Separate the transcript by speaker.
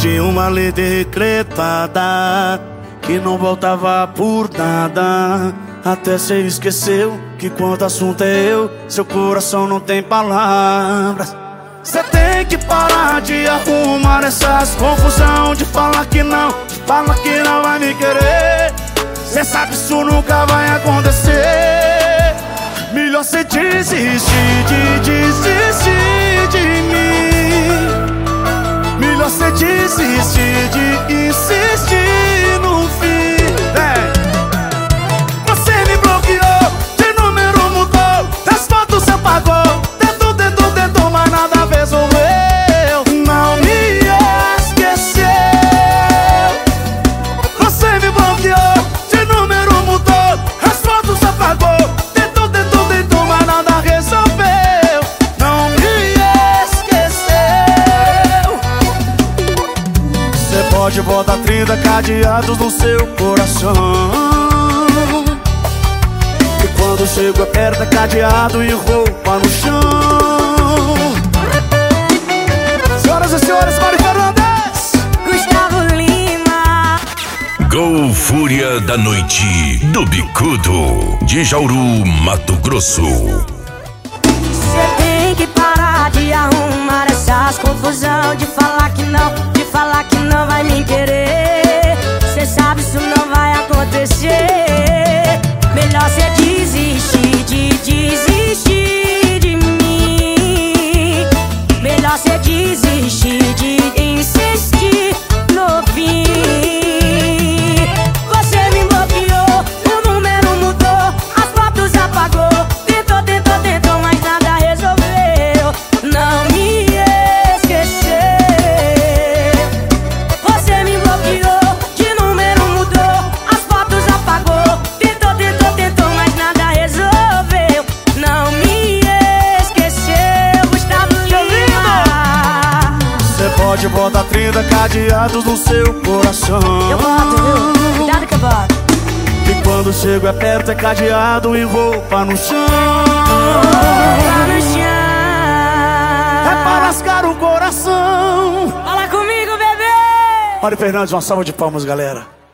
Speaker 1: de uma lei decretada que não voltava por nada. Até cê esqueceu que quando assunto é eu, seu coração não tem palavras. Cê tem que parar de arrumar essas confusão, de falar que não vai me querer. Cê sabe isso nunca vai acontecer. Melhor cê desistir de mim. Melhor cê desistir de insistir no fim. Você me bloqueou, de número mudou, as fotos apagou, tentou, mas nada resolveu. Não me esqueceu. Você me bloqueou, de número mudou, as fotos apagou, tentou, mas nada resolveu. Não me esqueceu. Você pode botar 30 cadeados no seu coração, quando chego aperta cadeado e roupa no chão. Senhoras e senhores, Mário Fernandes,
Speaker 2: Gustavo Lima.
Speaker 3: Gol Fúria da Noite do Bicudo, de Jauru, Mato Grosso.
Speaker 2: Cê tem que parar de arrumar essas confusão, de falar que não vai me querer. Cê sabe isso não vai acontecer. Melhor cê desistir de mim. Melhor cê desistir de insistir no fim. Você me bloqueou, o número mudou, as fotos apagou, tentou, mas nada resolveu. Não me esqueceu. Você me bloqueou, de número mudou, as fotos apagou, tentou, mas nada resolveu. Não me esqueceu, Gustavo Lima.
Speaker 1: você pode botar 30 cadeados no seu coração.
Speaker 2: Eu boto, viu? Cuidado que eu boto.
Speaker 1: E quando chego aperta é cadeado e roupa no chão.
Speaker 2: Tá no chão.
Speaker 1: É pra lascar o coração.
Speaker 2: Fala comigo, bebê.
Speaker 1: Mário Fernandes, uma salva de palmas, galera.